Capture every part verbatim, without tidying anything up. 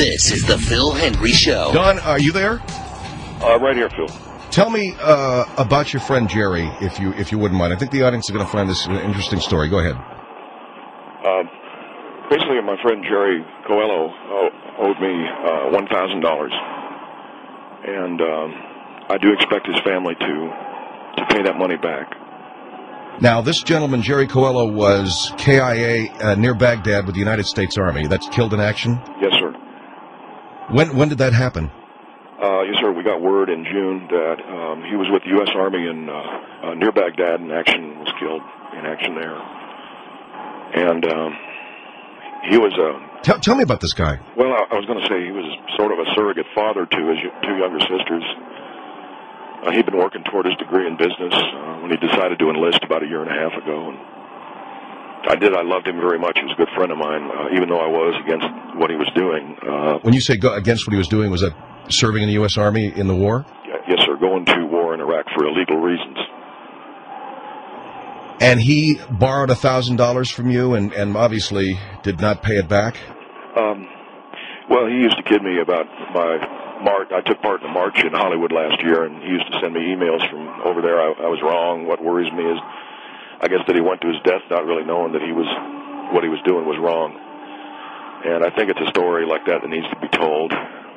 This is the Phil Hendry Show. Don, are you there? Uh, right here, Phil. Tell me uh, about your friend Jerry, if you if you wouldn't mind. I think the audience is going to find this an interesting story. Go ahead. Uh, basically, my friend Jerry Coelho uh, owed me uh, one thousand dollars, and um, I do expect his family to to pay that money back. Now, this gentleman, Jerry Coelho, was K I A uh, near Baghdad with the United States Army. That's killed in action? Yes, sir. When when did that happen? Uh, yes, sir. We got word in June that um, he was with the U S Army in uh, uh, near Baghdad in action, was killed in action there. And um, he was a... Uh, tell, tell me about this guy. Well, I, I was going to say he was sort of a surrogate father to his two younger sisters. Uh, he'd been working toward his degree in business uh, when he decided to enlist about a year and a half ago. And I did. I loved him very much. He was a good friend of mine, uh, even though I was against what he was doing. Uh, when you say go against what he was doing, was that serving in the U S Army in the war? Yes, sir. Going to war in Iraq for illegal reasons. And he borrowed a thousand dollars from you, and, and obviously did not pay it back? Um, well, he used to kid me about my march. I took part in a march in Hollywood last year, and he used to send me emails from over there. I, I was wrong. What worries me is, I guess, that he went to his death not really knowing that he was what he was doing was wrong. And I think it's a story like that that needs to be told.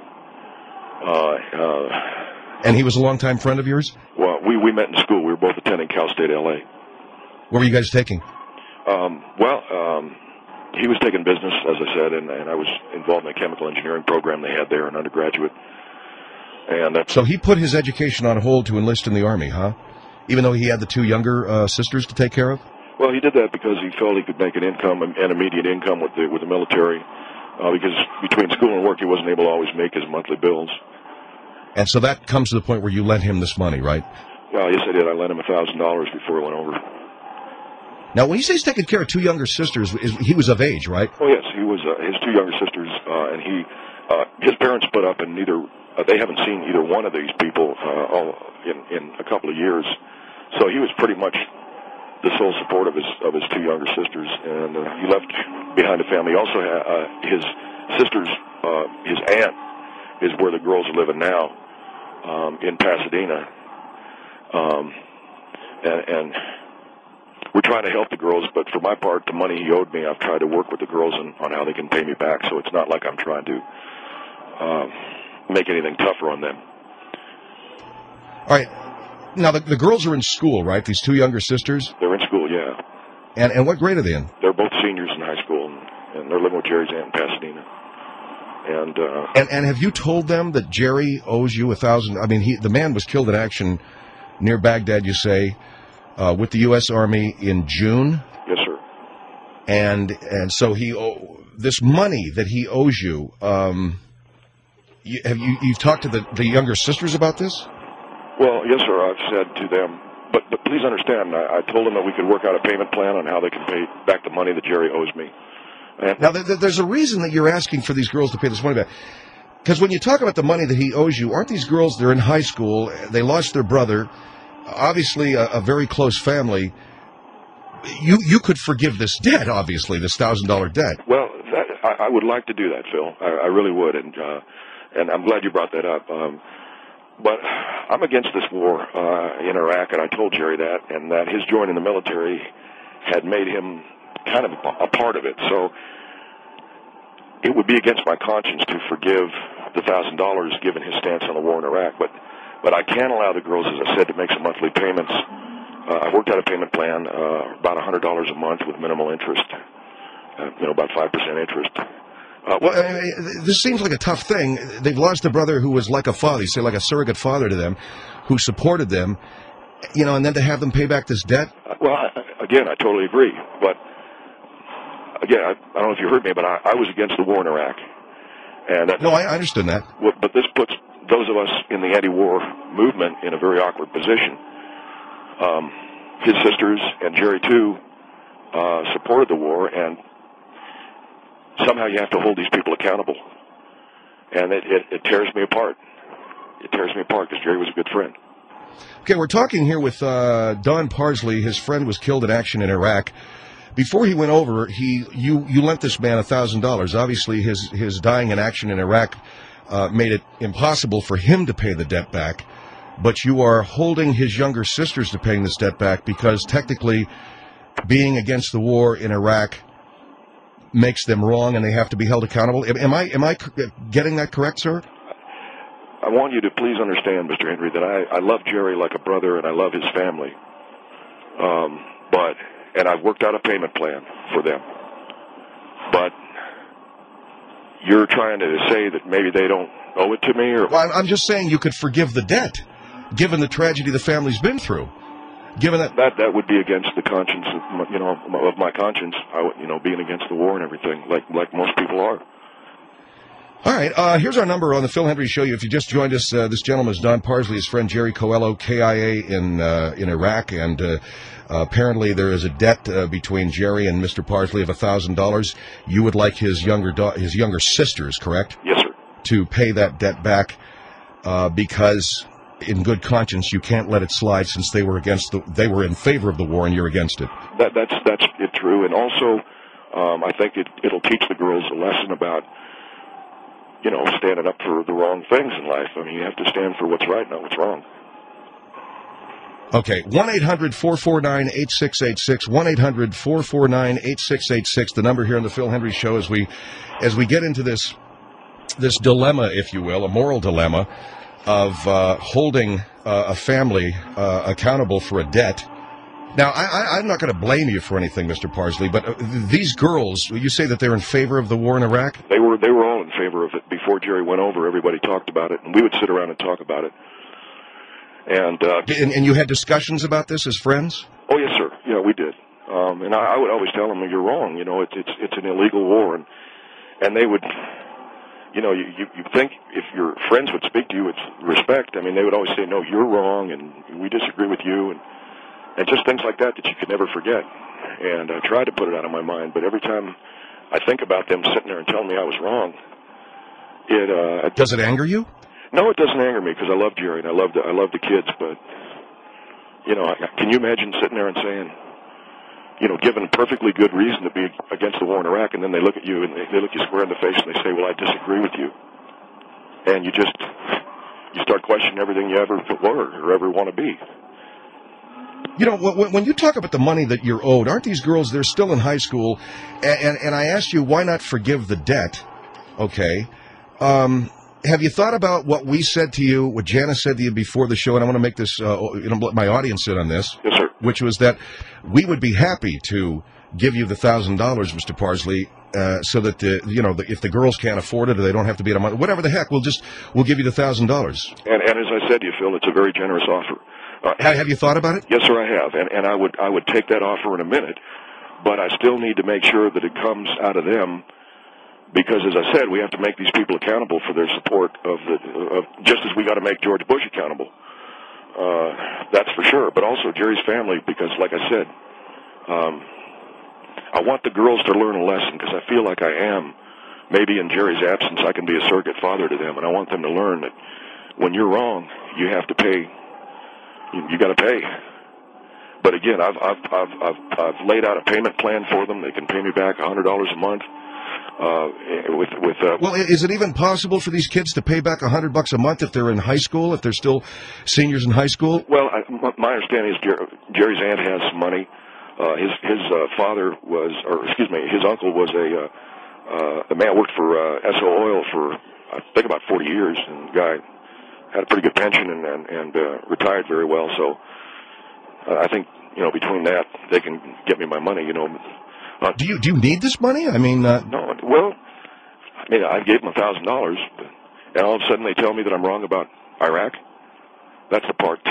Uh, uh, and he was a longtime friend of yours? Well, we, we met in school. We were both attending Cal State L A. What were you guys taking? Um, well, um, he was taking business, as I said, and, and I was involved in a chemical engineering program they had there, an undergraduate. And that's, so he put his education on hold to enlist in the Army, huh? Even though he had the two younger uh, sisters to take care of? Well, he did that because he felt he could make an income, an immediate income with the with the military, uh, because between school and work he wasn't able to always make his monthly bills. And so that comes to the point where you lent him this money, right? Uh, yes, I did. I lent him a thousand dollars before he went over. Now, when you say he's taking care of two younger sisters, is, he was of age, right? Oh, yes, he was. Uh, his two younger sisters, uh, and he, uh, his parents split up, and neither uh, they haven't seen either one of these people uh, all in in a couple of years. So he was pretty much the sole support of his of his two younger sisters, and uh, he left behind a family. He also, had, uh, his sisters, uh, his aunt is where the girls are living now, um, in Pasadena, um, and. and we're trying to help the girls, but for my part, the money he owed me, I've tried to work with the girls on, on how they can pay me back, so it's not like I'm trying to uh, make anything tougher on them. All right. Now, the, the girls are in school, right? These two younger sisters? They're in school, yeah. And and what grade are they in? They're both seniors in high school, and, and they're living with Jerry's aunt in Pasadena. And, uh, and and have you told them that Jerry owes you a thousand? I mean, he the man was killed in action near Baghdad, you say, Uh, with the U S Army in June? Yes, sir. And and so he this money that he owes you, um, you, have you you've talked to the, the younger sisters about this? Well, yes, sir. I've said to them, but but please understand, I, I told them that we could work out a payment plan on how they can pay back the money that Jerry owes me. And now, th- th- there's a reason that you're asking for these girls to pay this money back. Because when you talk about the money that he owes you, aren't these girls, they're in high school, they lost their brother, obviously a, a very close family. You you could forgive this debt, obviously, this thousand dollar debt. Well, that, I, I would like to do that, Phil. I, I really would, and uh, and I'm glad you brought that up. Um, but I'm against this war uh, in Iraq, and I told Jerry that, and that his joining the military had made him kind of a part of it. So it would be against my conscience to forgive the thousand dollars given his stance on the war in Iraq, but. But I can allow the girls, as I said, to make some monthly payments. Uh, I worked out a payment plan, uh, about one hundred dollars a month with minimal interest, uh, you know, about five percent interest. Uh, well, I mean, this seems like a tough thing. They've lost a brother who was like a father, you say like a surrogate father to them, who supported them, you know, and then to have them pay back this debt? Uh, well, I, again, I totally agree. But, again, I, I don't know if you heard me, but I, I was against the war in Iraq. And that, no, I understand that. But this puts those of us in the anti-war movement in a very awkward position. Um, his sisters and Jerry, too, uh, supported the war, and somehow you have to hold these people accountable. And it, it, it tears me apart. It tears me apart because Jerry was a good friend. Okay, we're talking here with uh, Don Parsley. His friend was killed in action in Iraq. before he went over, he you you lent this man a thousand dollars. Obviously, his his dying in action in Iraq uh, made it impossible for him to pay the debt back. But you are holding his younger sisters to paying this debt back because technically, being against the war in Iraq makes them wrong, and they have to be held accountable. Am I am I getting that correct, sir? I want you to please understand, Mister Henry, that I, I love Jerry like a brother, and I love his family. Um, but and I've worked out a payment plan for them. But you're trying to say that maybe they don't owe it to me, or well, I'm just saying you could forgive the debt, given the tragedy the family's been through. Given that that that would be against the conscience, of my, you know, of my conscience. I would, you know, being against the war and everything, like like most people are. All right, uh, here's our number on the Phil Hendrie Show. If you just joined us, uh, this gentleman is Don Parsley, his friend Jerry Coelho, K I A in uh, in Iraq, and uh, uh, apparently there is a debt uh, between Jerry and Mister Parsley of a thousand dollars. You would like his younger da- his younger sisters, correct? Yes, sir. To pay that debt back uh, because, in good conscience, you can't let it slide since they were against the they were in favor of the war and you're against it. That that's that's it, true, and also um, I think it it'll teach the girls a lesson about, you know, standing up for the wrong things in life. I mean, you have to stand for what's right, not what's wrong. Okay, one eight hundred four four nine eight six eight six, one eight hundred four four nine eight six eight six, the number here on the Phil Hendrie Show as we as we get into this this dilemma, if you will, a moral dilemma of uh, holding uh, a family uh, accountable for a debt. Now, I, I, I'm not going to blame you for anything, Mister Parsley, but uh, these girls, you say that they're in favor of the war in Iraq? They were they were all in favor of it. Before Jerry went over, everybody talked about it, and we would sit around and talk about it. And uh, and, and you had discussions about this as friends? Oh, yes, sir. Yeah, we did. Um, and I, I would always tell them, you're wrong. You know, it's it's it's an illegal war, and and they would, you know, you you, you think if your friends would speak to you with respect. I mean, they would always say, no, you're wrong, and we disagree with you, and and just things like that that you could never forget. And I tried to put it out of my mind, but every time I think about them sitting there and telling me I was wrong, it uh, does it anger you? No, it doesn't anger me because I love Jerry and I love the I love the kids. But you know, can you imagine sitting there and saying, you know, given a perfectly good reason to be against the war in Iraq, and then they look at you and they, they look you square in the face and they say, well, I disagree with you, and you just you start questioning everything you ever were or ever want to be. You know, when you talk about the money that you're owed, aren't these girls, they're still in high school, and, and, and I asked you, why not forgive the debt? Okay. Um, have you thought about what we said to you, what Janice said to you before the show, and I want to make this, uh, you know, let my audience in on this. Yes, sir. Which was that we would be happy to give you the one thousand dollars, Mister Parsley, uh, so that, the, you know, the, if the girls can't afford it or they don't have to be at a month, whatever the heck, we'll just, we'll give you the one thousand dollars. And, and as I said to you, Phil, it's a very generous offer. Uh, have you thought about it? Yes, sir, I have, and and I would I would take that offer in a minute, but I still need to make sure that it comes out of them, because as I said, we have to make these people accountable for their support of the of just as we got to make George Bush accountable. Uh, that's for sure, but also Jerry's family, because like I said, um, I want the girls to learn a lesson, because I feel like I am. Maybe in Jerry's absence, I can be a surrogate father to them, and I want them to learn that when you're wrong, you have to pay. You, you got to pay. But again, I've, I've I've I've I've laid out a payment plan for them. They can pay me back a hundred dollars a month. Uh, with with. Uh, well, is it even possible for these kids to pay back a hundred bucks a month if they're in high school? If they're still seniors in high school? Well, I, my understanding is Jer- Jerry's aunt has some money. Uh, his his uh, father was, or excuse me, his uncle was a uh, uh, a man who worked for uh, S O Oil for I think about forty years, and the guy had a pretty good pension and and, and uh, retired very well. So uh, I think, you know, between that, they can get me my money. You know. Uh, do you do you need this money? I mean, uh... no. Well, I mean, I gave them a thousand dollars, and all of a sudden they tell me that I'm wrong about Iraq. That's the part.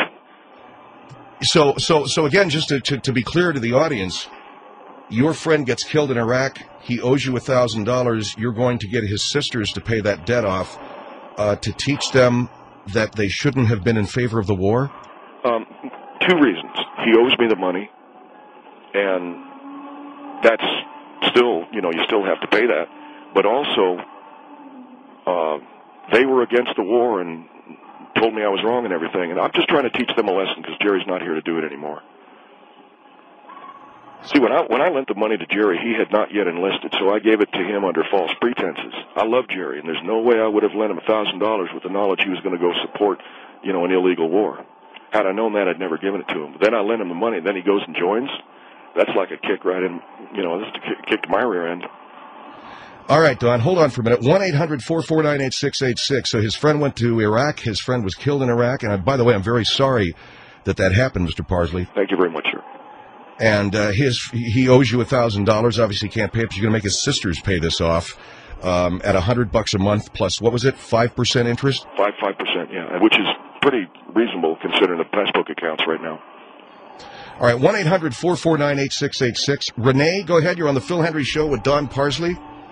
So so so again, just to to, to be clear to the audience, your friend gets killed in Iraq. He owes you a thousand dollars. You're going to get his sisters to pay that debt off uh, to teach them that they shouldn't have been in favor of the war? Um, two reasons. He owes me the money, and that's still, you know, you still have to pay that. But also, uh, they were against the war and told me I was wrong and everything. And I'm just trying to teach them a lesson because Jerry's not here to do it anymore. See, when I when I lent the money to Jerry, he had not yet enlisted, so I gave it to him under false pretenses. I love Jerry, and there's no way I would have lent him a thousand dollars with the knowledge he was going to go support, you know, an illegal war. Had I known that, I'd never given it to him. But then I lent him the money, and then he goes and joins. That's like a kick right in, you know, that's a kick, kick to my rear end. All right, Don, hold on for a minute. one eight hundred four four nine eight six eight six. So his friend went to Iraq. His friend was killed in Iraq. And, I, by the way, I'm very sorry that that happened, Mister Parsley. Thank you very much, sir. And uh, his he owes you one thousand dollars. Obviously, he can't pay it, but you're going to make his sisters pay this off um, at one hundred bucks a month plus, what was it, five percent interest? five percent, yeah, which is pretty reasonable considering the passbook accounts right now. All right, one eight hundred four four nine eight six eight six. Renee, go ahead. You're on the Phil Hendry Show with Don Parsley.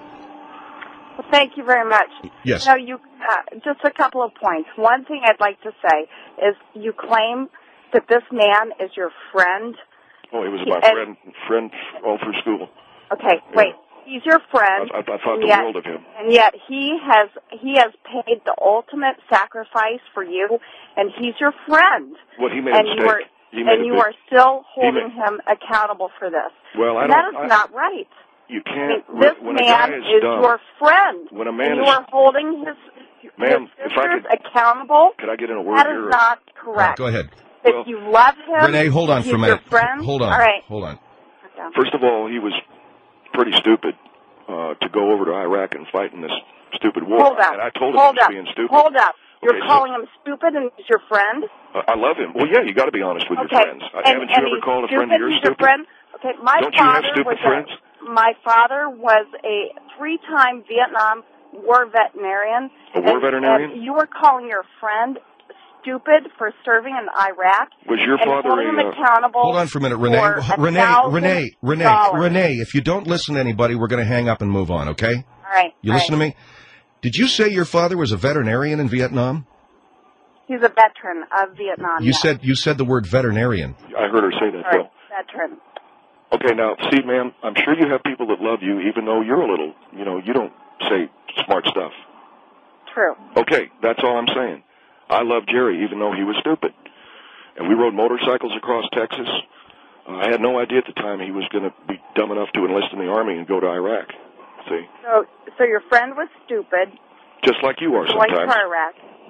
Well, thank you very much. Yes. No, you, uh, just a couple of points. One thing I'd like to say is you claim that this man is your friend. Oh, he was He- my and- friend, friend all through school. Okay, Yeah. wait. He's your friend. I, I, I thought and the yet, world of him. And yet he has he has paid the ultimate sacrifice for you, and he's your friend. Well, he made and a you mistake. are he made and a you big, are still He holding made- him accountable for this. Well, I and don't. that is I, not right. You I can't. mean, this when a guy man is, is dumb, your friend. When a man and you is, are holding his, Ma'am, his if I sisters could- accountable. could I get in a word That here? is not All right, correct. go ahead. If Well, you love him, Renee, hold on he's for a minute. Your friend. Hold on. All right. Hold on. Okay. First of all, he was pretty stupid uh, to go over to Iraq and fight in this stupid war. Hold up. And I told him Hold he was up. being stupid. Hold up. You're Okay, so- calling him stupid and he's your friend? Uh, I love him. Well, yeah, you got to be honest with Okay. your friends. Uh, And, haven't and you ever he's called a friend stupid, of yours he's your stupid? friend? Okay, my Don't you have father stupid was friends? A, my father was a three-time Vietnam War veterinarian. A war and, veterinarian? And you were calling your friend stupid for serving in Iraq. Was your and father holding him a, uh, accountable? Hold on for a minute, Renee. for a Renee, thousand Renee, Renee, dollars. Renee, if you don't listen to anybody, we're going to hang up and move on, okay? All right. You all listen right. to me? Did you say your father was a veterinarian in Vietnam? He's a veteran of Vietnam. You yes. said you said the word veterinarian. I heard her say that, Sorry, Bill. veteran. Okay, now, see, ma'am, I'm sure you have people that love you, even though you're a little, you know, you don't say smart stuff. True. Okay, that's all I'm saying. I love Jerry, even though he was stupid. And we rode motorcycles across Texas. Uh, I had no idea at the time he was going to be dumb enough to enlist in the Army and go to Iraq. See? So, so your friend was stupid. Just like you are Going to sometimes. Iraq.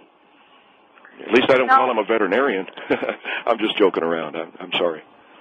At least I don't No. call him a veterinarian. I'm just joking around. I'm, I'm sorry.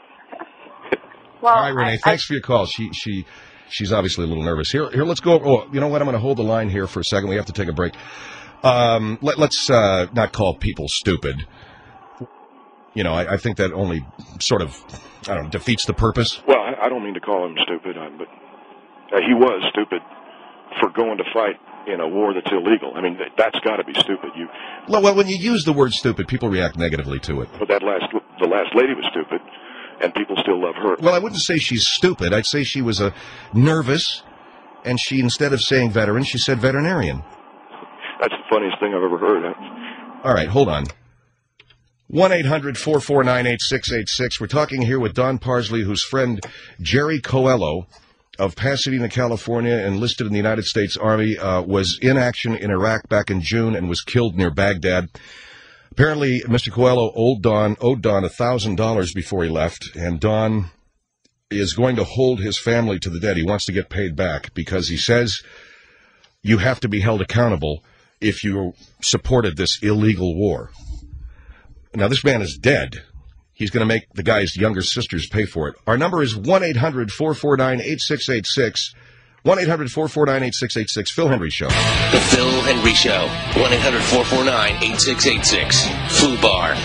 Well, All right, Renee, I, thanks for your call. She she she's obviously a little nervous. Here here let's go. Oh, you know what? I'm going to hold the line here for a second. We have to take a break. Um, let, let's uh, not call people stupid. You know, I, I think that only sort of, I don't know, defeats the purpose. Well, I, I don't mean to call him stupid, uh, but uh, he was stupid for going to fight in a war that's illegal. I mean, that, that's got to be stupid. You, Well, well, when you use the word stupid, people react negatively to it. but that last, the last lady was stupid, and people still love her. Well, I wouldn't say she's stupid. I'd say she was uh, nervous, and she, instead of saying veteran, she said veterinarian. That's the funniest thing I've ever heard. All right, hold on. one eight hundred four four nine eight six eight six. We're talking here with Don Parsley, whose friend Jerry Coelho of Pasadena, California, enlisted in the United States Army, uh, was in action in Iraq back in June and was killed near Baghdad. Apparently, Mister Coelho owed Don, owed Don one thousand dollars before he left, and Don is going to hold his family to the debt. He wants to get paid back because he says you have to be held accountable if you supported this illegal war. Now, this man is dead. He's going to make the guy's younger sisters pay for it. Our number is one eight hundred four four nine eight six eight six. one eight hundred four four nine eight six eight six. Phil Hendry Show. The Phil Hendry Show. one eight hundred four four nine eight six eight six. Foo Bar.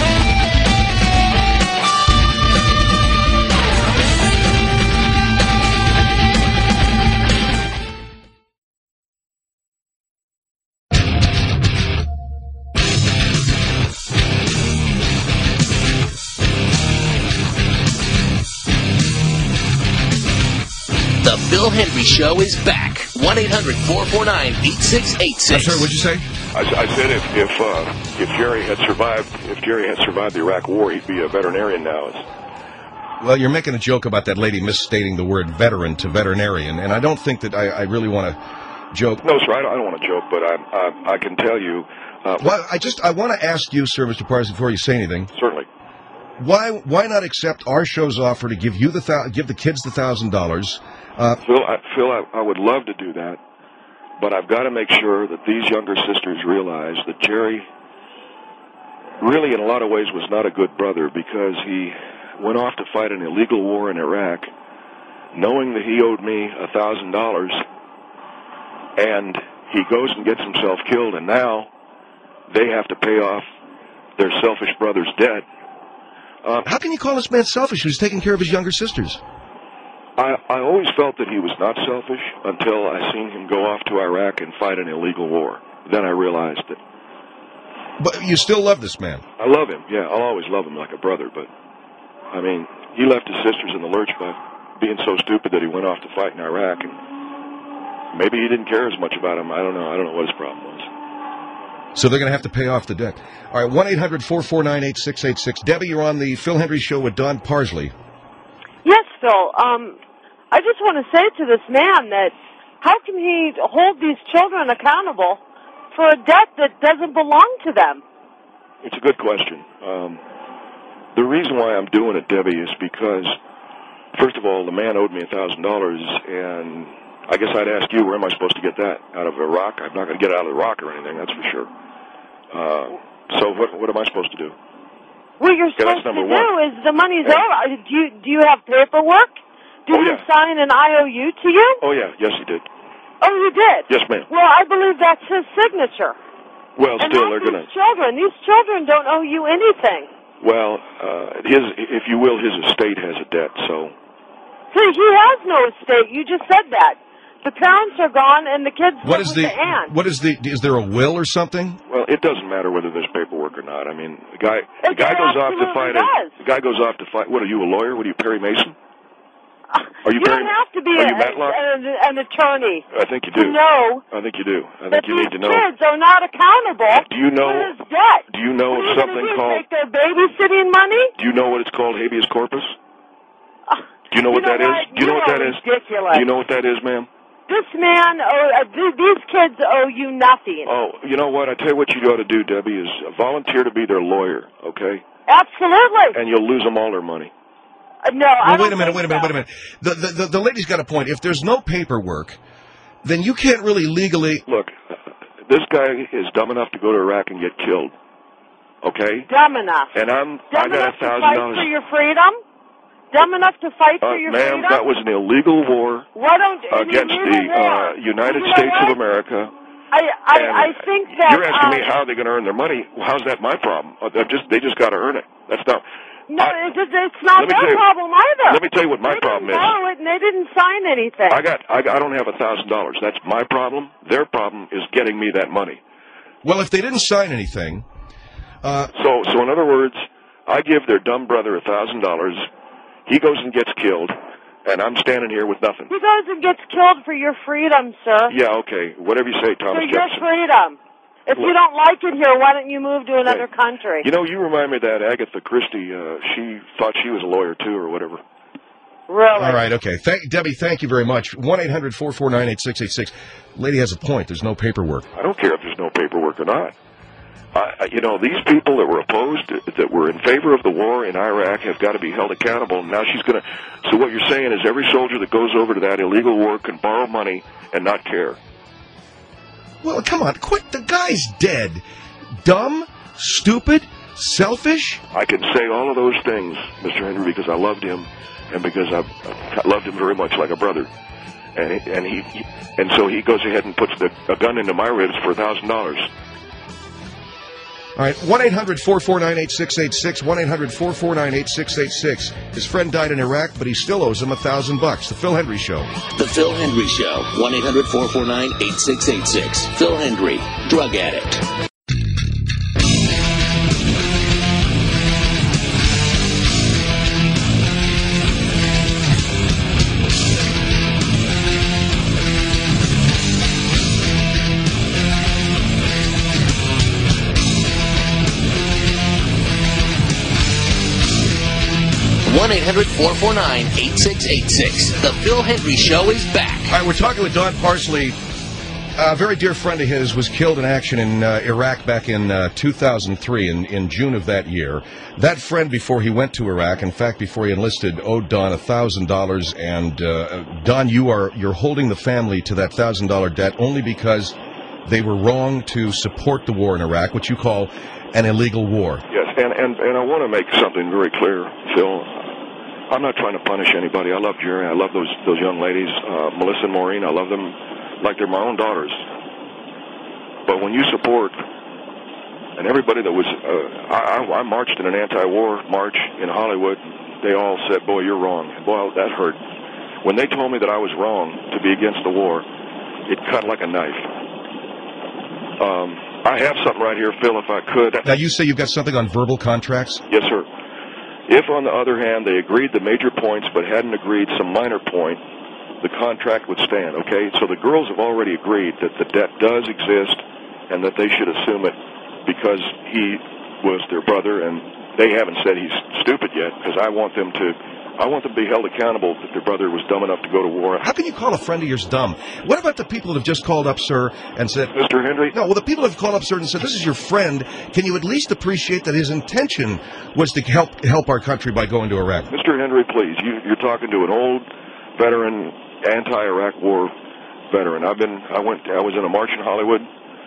The Phil Hendry Show is back. one eight hundred four four nine eight six eight six. I'm sorry, what'd you say? I, I said if if uh, if Jerry had survived, if Jerry had survived the Iraq War, he'd be a veterinarian now. It's, Well, you're making a joke about that lady misstating the word veteran to veterinarian, and I don't think that I, I really want to joke. no, sir, I don't, I don't want to joke, but I I, I can tell you. Uh, Well, I just I want to ask you, sir, Mister Parsley, before you say anything. Certainly. Why why not accept our show's offer to give you the thou- give the kids the thousand dollars? Uh, Phil, I, Phil, I, I would love to do that, but I've got to make sure that these younger sisters realize that Jerry really, in a lot of ways, was not a good brother because he went off to fight an illegal war in Iraq, knowing that he owed me a thousand dollars, and he goes and gets himself killed, and now they have to pay off their selfish brother's debt. Uh, How can you call this man selfish who's taking care of his younger sisters? I, I always felt that he was not selfish until I seen him go off to Iraq and fight an illegal war. Then I realized that. But you still love this man. I love him, yeah. I'll always love him like a brother, but, I mean, he left his sisters in the lurch by being so stupid that he went off to fight in Iraq, and maybe he didn't care as much about him. I don't know. I don't know what his problem was. So they're going to have to pay off the debt. All right, one eight hundred four four nine eight six eight six. Debbie, you're on the Phil Hendry Show with Don Parsley. Yes, Phil. Um, I just want to say to this man that how can he hold these children accountable for a debt that doesn't belong to them? It's a good question. Um, the reason why I'm doing it, Debbie, is because, first of all, the man owed me a thousand dollars, and I guess I'd ask you, where am I supposed to get that? Out of Iraq? I'm not going to get it out of Iraq or anything, that's for sure. Uh, so what, what am I supposed to do? What you're Okay, supposed that's to number do one. is the money's Yeah. owed. Do you, do you have paperwork? Did Oh, he yeah. sign an I O U to you? Oh, yeah, yes, he did. Oh, you did? Yes, ma'am. Well, I believe that's his signature. Well, And still, not they're these going to... children. These children don't owe you anything. Well, uh, his, if you will, his estate has a debt, so... See, he has no estate. You just said that. The parents are gone, and the kids What live is with the the aunt. what is the is there a will or something? Well, it doesn't matter whether there's paperwork or not. I mean, the guy the It guy goes off to absolutely fight. does. A, the guy goes off to fight. What are you, a lawyer? What are you, Perry Mason? Are you you Perry? don't have to be are a, you Matlock? an, an attorney I think you to do. know I think you do. I that think you these need to know. kids are not accountable Do you know? for his debt. Do you know What of are you something gonna do, called? take their babysitting money? Do you know what it's called? Habeas corpus. Do you know You what know that is? what? Do you know You what are that is? ridiculous. Do you know what that is, ma'am? This man, oh, uh, th- these kids owe you nothing. Oh, you know what? I tell you what you ought to do, Debbie, is volunteer to be their lawyer, okay? Absolutely. And you'll lose them all their money. Uh, no, I Well, don't wait a minute, think wait a minute, so. wait a minute. The, the the the lady's got a point. If there's no paperwork, then you can't really legally. Look, this guy is dumb enough to go to Iraq and get killed, okay? Dumb enough. And I'm Dumb I got enough a to thousand fight dollars. for your freedom? Dumb enough to fight Uh, for your ma'am, freedom? that was an illegal war Why don't an against illegal the war? uh, United You know States what? of America. I I, And I think that you're asking um, me how they're going to earn their money. Well, how's that my problem? Uh, they're just they just got to earn it. That's not. no, I- it's, it's not let me tell their you- problem either. Let me tell you what my they problem didn't is. borrow it and they didn't sign anything. I got I, I don't have a thousand dollars. That's my problem. Their problem is getting me that money. Well, if they didn't sign anything, uh, So so in other words, I give their dumb brother a thousand dollars. He goes and gets killed, and I'm standing here with nothing. He goes and gets killed for your freedom, sir. Yeah, okay. Whatever you say, For Thomas your Jefferson. freedom. If you Look. don't like it here, why don't you move to another Right. country? You know, you remind me of that Agatha Christie. Uh, she thought she was a lawyer too, or whatever. Really? all right, okay. Thank, Debbie, thank you very much. one eight hundred four four nine eight six eight six. Lady has a point. There's no paperwork. I don't care if there's no paperwork or not. I, I- you know, these people that were opposed, that were in favor of the war in Iraq, have got to be held accountable. Now she's going to. So what you're saying is every soldier that goes over to that illegal war can borrow money and not care. Well, come on, quit. The guy's dead. Dumb, stupid, selfish. I can say all of those things, Mister Henry, because I loved him, and because I, I loved him very much like a brother. And he, and he, he and so he goes ahead and puts the, a gun into my ribs for a thousand dollars. All right, one eight hundred four four nine eight six eight six, one eight hundred four four nine eight six eight six. His friend died in Iraq, but he still owes him a thousand bucks. The Phil Hendry Show. The Phil Hendry Show. one eight hundred four four nine eight six eight six. Phil Hendry, drug addict. one eight hundred four four nine eight six eight six. The Phil Hendry Show is back. All right, we're talking with Don Parsley. A very dear friend of his was killed in action in uh, Iraq back in uh, two thousand three, in, in June of that year. That friend, before he went to Iraq, in fact, before he enlisted, owed Don one thousand dollars. And, uh, Don, you are, you're holding the family to that one thousand dollar debt only because they were wrong to support the war in Iraq, which you call an illegal war. Yes, and, and, and I want to make something very clear, Phil. I'm not trying to punish anybody. I love Jerry. I love those, those young ladies, uh, Melissa and Maureen. I love them like they're my own daughters. But when you support, and everybody that was, uh, I, I marched in an anti-war march in Hollywood, they all said, boy, you're wrong. And boy, that hurt. When they told me that I was wrong to be against the war, it cut like a knife. Um, I have something right here, Phil, if I could. Now, you say you've got something on verbal contracts? Yes, sir. If, on the other hand, they agreed the major points but hadn't agreed some minor point, the contract would stand, okay? So the girls have already agreed that the debt does exist and that they should assume it because he was their brother, and they haven't said he's stupid yet because I want them to I want them to be held accountable that their brother was dumb enough to go to war. How can you call a friend of yours dumb? What about the people that have just called up, sir, and said... Mister Henry? No, well, the people that have called up, sir, and said, this is your friend. Can you at least appreciate that his intention was to help help our country by going to Iraq? Mister Henry, please, you, you're talking to an old veteran, anti-Iraq war veteran. I've been, I went, I was in a march in Hollywood,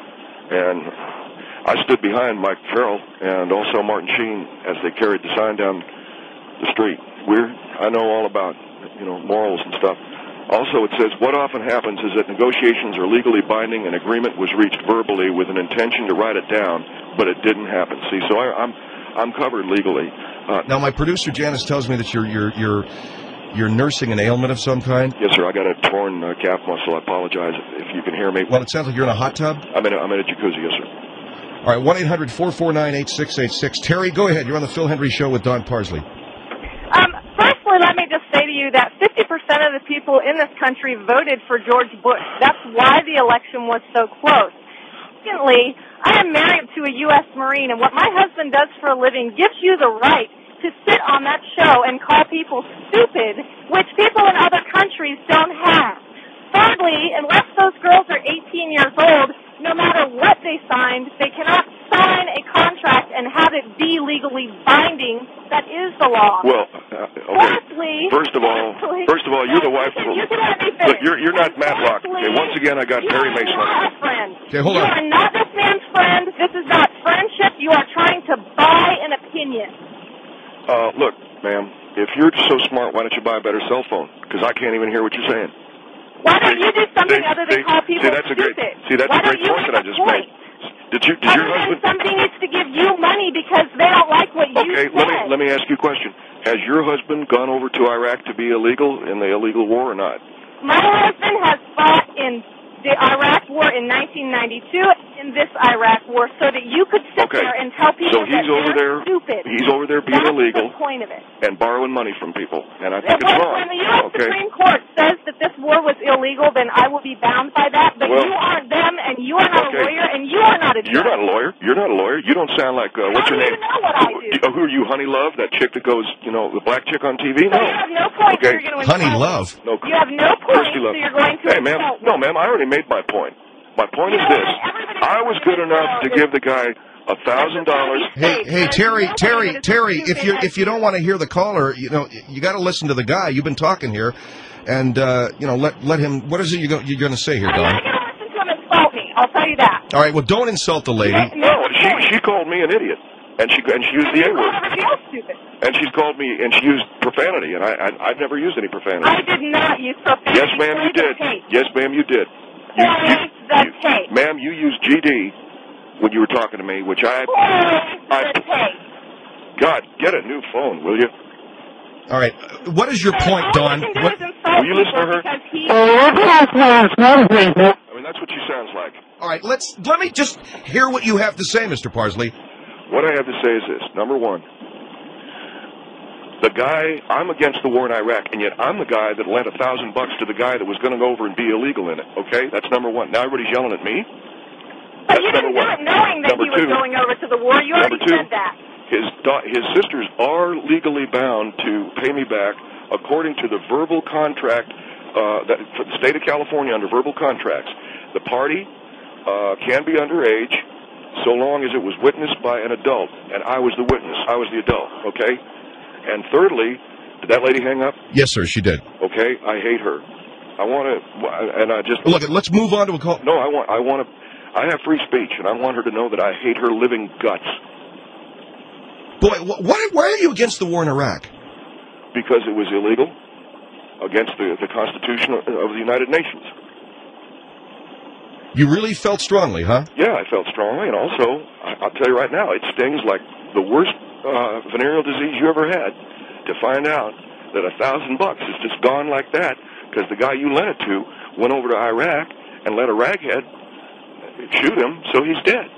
and I stood behind Mike Farrell and also Martin Sheen as they carried the sign down the street. We're, I know all about, you know, morals and stuff. Also, it says, what often happens is that negotiations are legally binding and agreement was reached verbally with an intention to write it down, but it didn't happen. See, so I, I'm, I'm covered legally. Uh, now, my producer, Janice, tells me that you're, you're, you're, you're nursing an ailment of some kind? Yes, sir. I got a torn uh, calf muscle. I apologize if you can hear me. Well, it sounds like you're in a hot tub? I'm in a, I'm in a jacuzzi, yes, sir. All right, one eight hundred four four nine eight six eight six. Terry, go ahead. You're on the Phil Hendry Show with Don Parsley. Um, firstly, let me just say to you that fifty percent of the people in this country voted for George Bush. That's why the election was so close. Secondly, I am married to a U S Marine, and what my husband does for a living gives you the right to sit on that show and call people stupid, which people in other countries don't have. Thirdly, unless those girls are eighteen years old, no matter what they signed, they cannot sign a contract and have it be legally binding. That is the law. Well, uh, okay. Fourthly, first of all, fourthly, first of all, you're the wife of. You can let me finish. Look, you're you're not Matlock. Okay, once again, I got you Perry are Mason. not a friend. Okay, hold you on. are not this man's friend. This is not friendship. You are trying to buy an opinion. Uh, look, ma'am, if you're so smart, why don't you buy a better cell phone? Because I can't even hear what you're saying. Why don't you do something see, other than see, call people see, that's a great, stupid? see, that's Why a great don't you point make that I a just point? made. Did you? Did Other your husband? than somebody needs to give you money because they don't like what you Okay, said. let me let me ask you a question. Has your husband gone over to Iraq to be illegal in the illegal war or not? My husband has fought in the Iraq War in nineteen ninety-two in this Iraq War so that you could sit Okay. there and tell people So he's that over they're there. stupid. He's over there being That's illegal the point of it. and borrowing money from people, and I think And it's when, wrong. when the U S Okay. Supreme Court says that this war was illegal, then I will be bound by that. But Well, you aren't them, and you are not okay. a lawyer, and you are not a judge. You're not a lawyer. You're not a lawyer. You don't sound like uh, what's How your do name? you know what I do? Uh, Who are you, Honey Love? That chick that goes, you know, the black chick on T V? So No. you have no point. Okay. So you're going to Honey insult Love. me. No. You have no point. Kirstie Love. So you're going to Hey, ma'am. insult me. No, ma'am. I already made my point. My point is You know this: what? Everybody I was good enough to give the guy a thousand dollars. Hey, hey, Terry, Terry, Terry, if you if you don't want to hear the caller, you know, you got to listen to the guy. You've been talking here, and uh, you know, let let him. What is it you're going you're going to say here, I'm Don? not going to listen to him insult me. I'll tell you that. All right, well, don't insult the lady. No, she she called me an idiot, and she and she used the A word, Everybody else stupid. and she's called me and she used profanity, and I, I I've never used any profanity. I did not use profanity. Yes, ma'am, you Play the did. tape. Yes, ma'am, you did. You, Play the tape. ma'am, you used G D when you were talking to me, which I, Play I, the tape. God, get a new phone, will you? All right, what is your point, All Don? you can do What, is insult Will you listen to people her? because he- I mean, that's what she sounds like. all right, let's let me just hear what you have to say, Mister Parsley. What I have to say is this. Number one, the guy, I'm against the war in Iraq, and yet I'm the guy that lent a thousand bucks to the guy that was going to go over and be illegal in it, okay? That's number one. Now everybody's yelling at me. But That's you number didn't do one. it knowing that Number he was two. going over to the war. You Number already two. said that. His da- his sisters are legally bound to pay me back according to the verbal contract uh, that for the state of California under verbal contracts. The party uh, can be underage so long as it was witnessed by an adult, and I was the witness. I was the adult, okay? And thirdly, did that lady hang up? Yes, sir, she did. Okay, I hate her. I want to, and I just... Look, let's move on to a call. No, I want, I want to, I have free speech, and I want her to know that I hate her living guts. Boy, why, why are you against the war in Iraq? Because it was illegal, against the, the Constitution of the United Nations. You really felt strongly, huh? Yeah, I felt strongly, and also, I'll tell you right now, it stings like the worst uh, venereal disease you ever had to find out that a thousand bucks is just gone like that because the guy you lent it to went over to Iraq and let a raghead shoot him, so he's dead.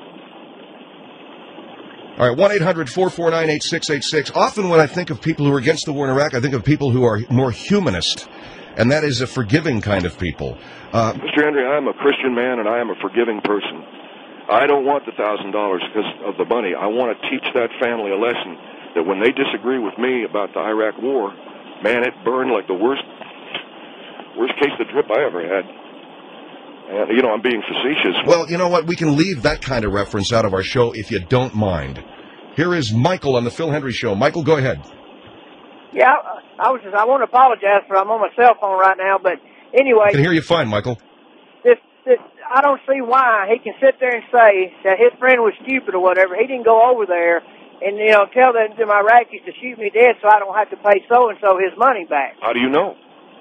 All right, one eight hundred four four nine eight six eight six. Often when I think of people who are against the war in Iraq, I think of people who are more humanist, and that is a forgiving kind of people. Uh, Mister Henry, I am a Christian man, and I am a forgiving person. I don't want the one thousand dollars because of the money. I want to teach that family a lesson that when they disagree with me about the Iraq war, man, it burned like the worst worst case of drip I ever had. And, you know, I'm being facetious. Well, you know what? We can leave that kind of reference out of our show if you don't mind. Here is Michael on the Phil Hendry Show. Michael, go ahead. Yeah, I was just, I want to apologize for I'm on my cell phone right now, but anyway. I can hear you fine, Michael. This, this, I don't see why he can sit there and say that his friend was stupid or whatever. He didn't go over there and, you know, tell them, them Iraqis to shoot me dead so I don't have to pay so-and-so his money back. How do you know?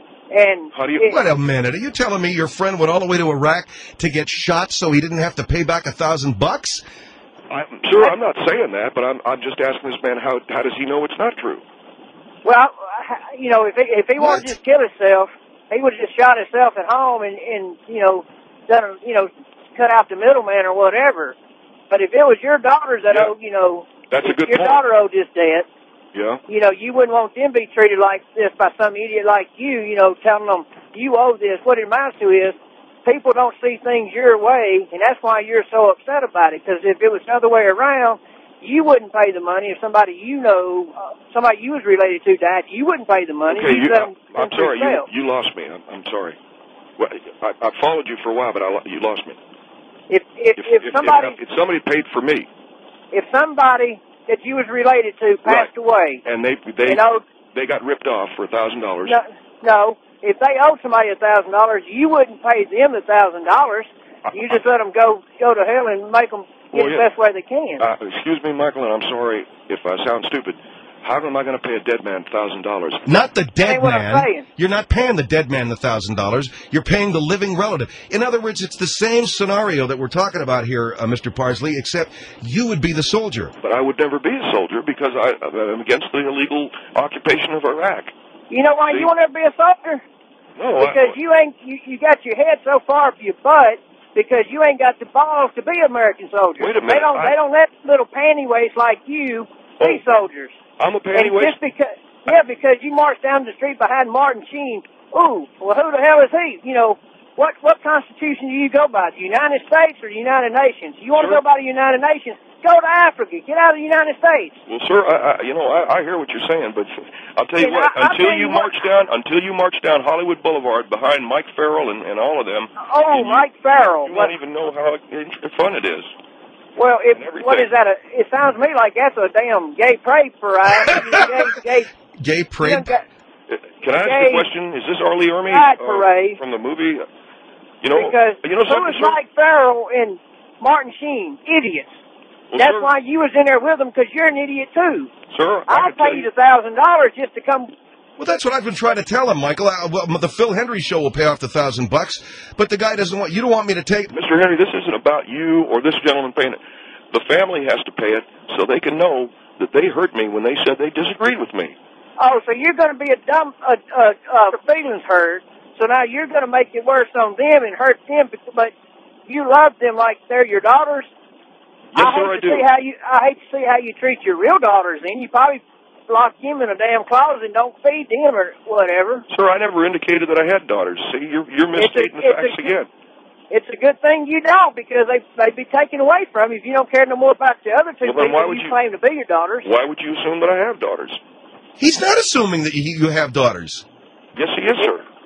And How do you? It, Wait a minute. Are you telling me your friend went all the way to Iraq to get shot so he didn't have to pay back a thousand bucks? I'm, sir, I'm not saying that, but I'm, I'm just asking this man how, how does he know it's not true? Well, you know, if he, if he wanted What? to just kill himself, he would have just shot himself at home and, and you know, done, you know, cut out the middleman or whatever. But if it was your daughters that Yeah. owed, you know, That's a if good your point. daughter owed this debt, Yeah. you know, you wouldn't want them to be treated like this by some idiot like you, you know, telling them you owe this. What it amounts to is people don't see things your way, and that's why you're so upset about it. Because if it was the other way around, you wouldn't pay the money. If somebody you know, uh, somebody you was related to died, you wouldn't pay the money. Okay, You'd you, let I'm, them I'm fend for sorry, you, yourself. you lost me. I'm, I'm sorry. Well, I, I followed you for a while, but I, lo- you lost me. If if, If, if if, somebody if, if somebody paid for me, if somebody that you was related to passed Right. away, and they they you know, they got ripped off for a thousand dollars. no, no, if they owed somebody a thousand dollars, you wouldn't pay them the thousand dollars. You just let them go go to hell and make them get Well, the yeah. best way they can. Uh, excuse me, Michael, and I'm sorry if I sound stupid. How am I going to pay a dead man a thousand dollars? Not the dead ain't what I'm man. saying. You're not paying the dead man the thousand dollars. You're paying the living relative. In other words, it's the same scenario that we're talking about here, uh, Mister Parsley, except you would be the soldier. But I would never be a soldier because I, I'm against the illegal occupation of Iraq. You know why See? you won't ever be a soldier? No, Because I, you ain't you, you got your head so far up your butt because you ain't got the balls to be an American soldier. Wait a They minute, don't I- they don't let little pantyweights like you be Oh. soldiers. I'm a And panty waist. just because yeah, because you marched down the street behind Martin Sheen. Ooh, well, who the hell is he? You know, what what Constitution do you go by? The United States or the United Nations? You want to Sure. go by the United Nations? Go to Africa. Get out of the United States. Well, sir, I, I, you know, I, I hear what you're saying, but I'll tell you Yeah, what. I- I'll Until tell you you what. march down, until you march down Hollywood Boulevard behind Mike Farrell and, and all of them, Oh, you, Mike Farrell. you What- won't even know how it- fun it is. Well, if and everything. what is that? A, it sounds to me like that's a damn gay parade parade. You know, gay, gay, Gay you parade. know, ga- Uh, Can I ask Gay you a question? Is this Arlie Ermy pride parade. from the movie? You know, because you know who something, is sir? Mike Farrell and Martin Sheen? Idiots. Well, That's sir, why you was in there with them, because you're an idiot too. sir, I I'll can tell pay you the thousand dollars just to come. Well, that's what I've been trying to tell him, Michael. Uh, well, the Phil Hendry Show will pay off the thousand bucks, but the guy doesn't want. You don't want me to take. Mister Henry, this isn't about you or this gentleman paying it. The family has to pay it so they can know that they hurt me when they said they disagreed with me. Oh, so you're going to be a dumb, uh, uh, uh, feelings hurt. So now you're going to make it worse on them and hurt them, but you love them like they're your daughters. Yes, I hate sir, I to do. see how you. I hate to see how you treat your real daughters. Then you probably lock them in a damn closet and don't feed them or whatever. Sir, I never indicated that I had daughters. See, you're, you're It's a- misstating the it's facts a- again. It's a good thing you don't, because they they'd be taken away from you if you don't care no more about the other two Well, then why people would you you- claim to be your daughters. Why would you assume that I have daughters? He's not assuming that you you have daughters. Yes, he is, sir.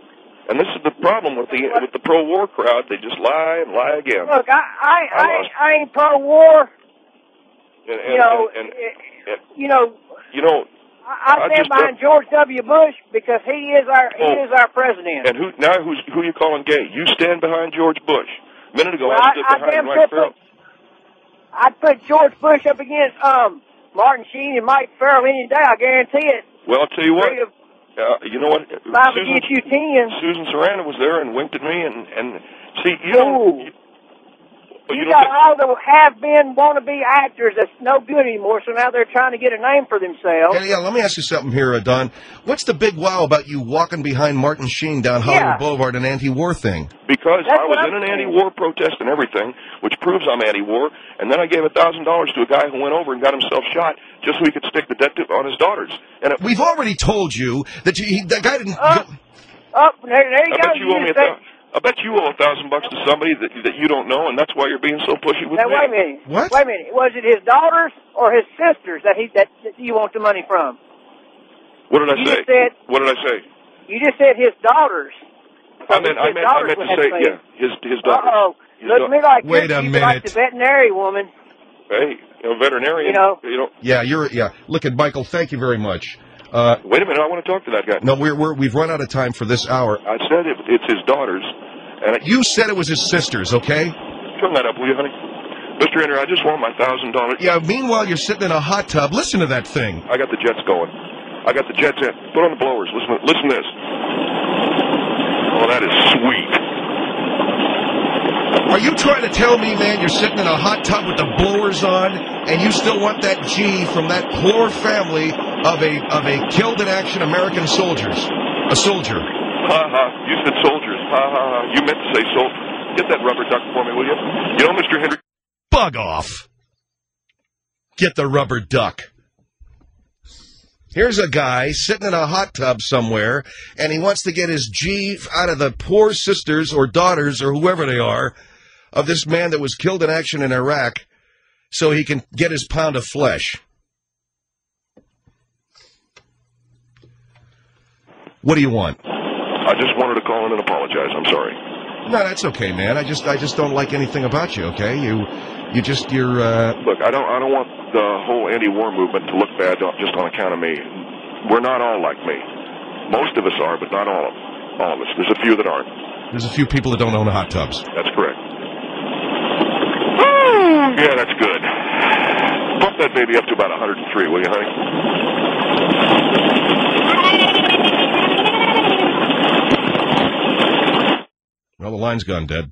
And this is the problem with the with the pro-war crowd. They just lie and lie again. Look, I I, I I, I ain't pro-war. And, and, You know, and, and, it- and, you know, you know, I, I I stand just behind don't- George W. Bush because he is our he Oh. is our president. and who now who's who you calling gay? You stand behind George Bush. A minute ago, Well, I I, stood I behind damn Mike sure Farrell. put I'd put George Bush up against um Martin Sheen and Mike Farrell any day. I guarantee it. Well, I'll tell you what. Three to Uh, you know what? five Susan, against you ten. Susan Sarandon was there and winked at me, and and see, you Ooh. don't. You, You you got don't all the have-been wannabe actors that's no good anymore, so now they're trying to get a name for themselves. Yeah, yeah, let me ask you something here, uh, Don. What's the big wow about you walking behind Martin Sheen down Hollywood Yeah. Boulevard, an anti-war thing? because That's I what was I'm in an saying. anti-war protest and everything, which proves I'm anti-war. And then I gave a thousand dollars to a guy who went over and got himself shot just so he could stick the debt to, on his daughters. And it, We've already told you that you, he, that guy didn't... Up, up, there, there you I go. bet you owe me a just thou- I bet you owe a thousand bucks to somebody that that you don't know, and that's why you're being so pushy with Now me. wait a minute. What? Wait a minute. Was it his daughters or his sisters that he that, that you want the money from? What did I You say? just said- What did I say? You just said his daughters. I meant I meant I meant to say yeah, his his daughters. Uh oh. His Look da- to me like Wait you're, a you're like minute. the veterinary woman. Hey, you know, veterinarian. You know. you know. Yeah, you're... Yeah, look at Michael, thank you very much. Uh, Wait a minute, I want to talk to that guy. no, we're, we're, we've run out of time for this hour. I said it, it's his daughters, and I, You said it was his sisters, okay? turn that up, will you, honey? Mister Andrew, I just want my thousand dollars. Yeah, meanwhile, you're sitting in a hot tub. Listen to that thing. I got the jets going. I got the jets in. Put on the blowers. Listen, listen to this. Oh, that is sweet. Are you trying to tell me, man, you're sitting in a hot tub with the blowers on, and you still want that G from that poor family of a of a killed in action American soldiers? A soldier. Ha ha. You said soldiers. Ha ha ha. You meant to say soldier. Get that rubber duck for me, will you? You know, Mister Hendrick. Bug off. Get the rubber duck. Here's a guy sitting in a hot tub somewhere, and he wants to get his G out of the poor sisters or daughters or whoever they are of this man that was killed in action in Iraq so he can get his pound of flesh. What do you want? I just wanted to call in and apologize. I'm sorry. No, that's okay, man. I just I just don't like anything about you, okay? You you just you're uh Look, I don't I don't want the whole anti-war movement to look bad just on account of me. We're not all like me. Most of us are, but not all of all of us. There's a few that aren't. there's a few people that don't own hot tubs. That's correct. Yeah, that's good. Bump that baby up to about one hundred three, will you, honey? Well, the line's gone dead.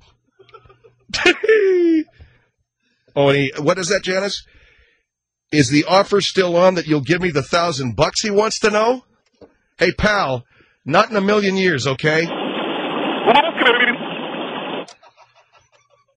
Oh, and he, what is that, Janice? Is the offer still on that you'll give me the thousand bucks he wants to know? Hey, pal, not in a million years, okay? Well,